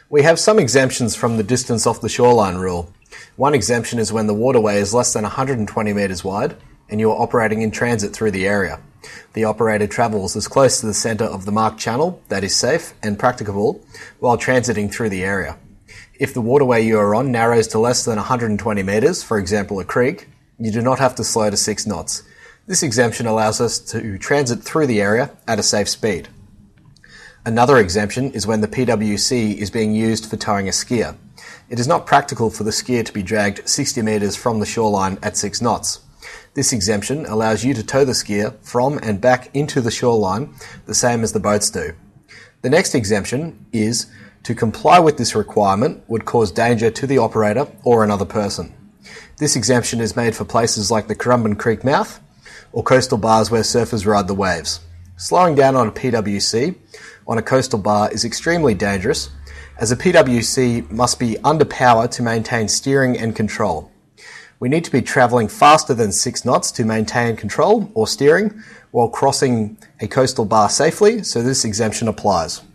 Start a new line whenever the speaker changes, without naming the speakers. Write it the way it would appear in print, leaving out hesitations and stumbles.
We have some exemptions from the distance off the shoreline rule. One exemption is when the waterway is less than 120 metres wide and you are operating in transit through the area. The operator travels as close to the centre of the marked channel that is safe and practicable while transiting through the area. If the waterway you are on narrows to less than 120 metres, for example a creek, you do not have to slow to 6 knots. This exemption allows us to transit through the area at a safe speed. Another exemption is when the PWC is being used for towing a skier. It is not practical for the skier to be dragged 60 metres from the shoreline at 6 knots. This exemption allows you to tow the skier from and back into the shoreline the same as the boats do. The next exemption is to comply with this requirement would cause danger to the operator or another person. This exemption is made for places like the Currumbin Creek mouth or coastal bars where surfers ride the waves. Slowing down on a PWC on a coastal bar is extremely dangerous, as a PWC must be under power to maintain steering and control. We need to be travelling faster than 6 knots to maintain control or steering while crossing a coastal bar safely, so this exemption applies.